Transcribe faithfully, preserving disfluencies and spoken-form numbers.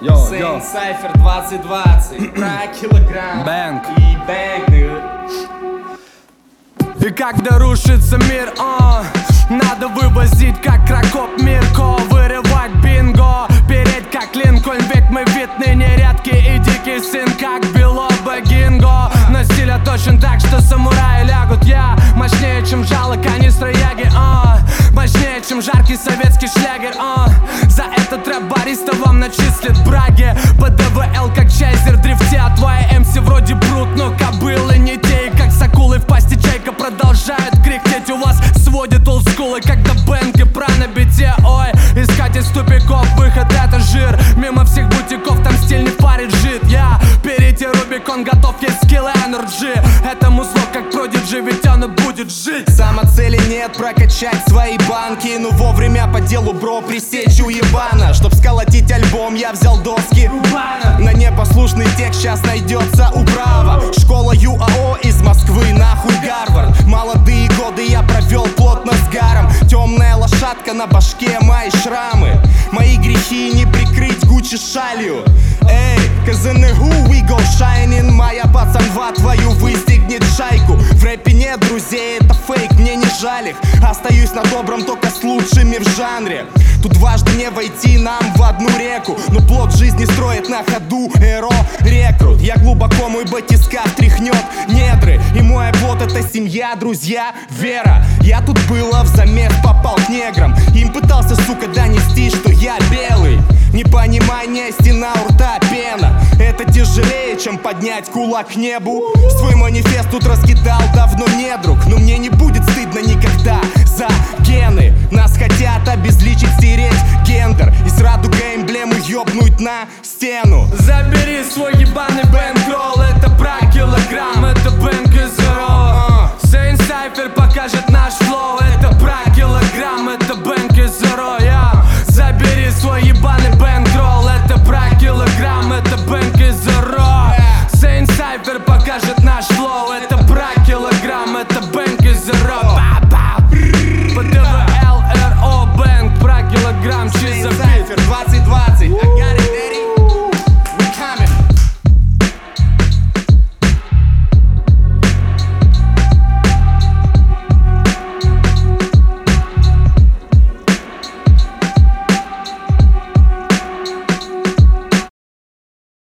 Сейн Сайфер двадцать двадцать, про килограмм Бэнг и бэнг. И когда рушится мир, а, надо вывозить как крокоп Мирко, вырывать бинго, переть как Линкольн, ведь мы вид ныне редкий и дикий сын, как Белоба Гинго. Но стиля точен так, что самураи лягут. Я мощнее, чем жало канистра Яги, а, мощнее, чем жаркий советский шлягер, а. За этот рэп бариста вам начислит браги. По ДВЛ как чайзер дрифте, а твои МС вроде брут, но кобылы не те. И как с акулой в пасти чайка продолжает кряхтеть. У вас сводит олдскулы, когда бэнги про набитие. Ой, искать из тупиков выход — это жир. Мимо всех бутиков, там стиль не парит жит. Я перейти Рубикон готов, есть скилл и энерджи. Это музло как продиджи, ведь оно будет жить. Самоцели нет прокачать свои банки, но вовремя по делу, бро, пресечь уебана. Чтоб сколотить альбом, я взял доски. На непослушный текст сейчас найдется управа. Школа ЮАО из Москвы, нахуй Гарвард. Молодые годы я провел плотно с гаром. Темная лошадка на башке, мои шрамы. Мои грехи не прикрыть Гуччи шалью. Эй, КЗНГУ, we go shining. Моя пацанва твою выстегнет шайку. В рэпе нет друзей, это фейк, мне не жаль их. Остаюсь на добром только с лучшими в жанре. Тут дважды не войти нам в одну реку, но плод жизни строит на ходу эро рекрут. Я глубоко, мой батискаф тряхнет недры. И мой оплот — это семья, друзья, вера. Я тут было взамес попал к неграм. Им пытался, сука, донести, что я белый. Непонимание, стена у рта, пена. Это тяжелее, чем поднять кулак к небу. Свой манифест тут раскидал давно не друг, но мне не будет стыдно никогда за гены. Нас хотят обезличить, стереть гендер. Из радуга эмблему ёбнуть на стену. Забери свой ебаный бэнкролл, это про килограмм, это бэнк из зеро. Сейн Сайфер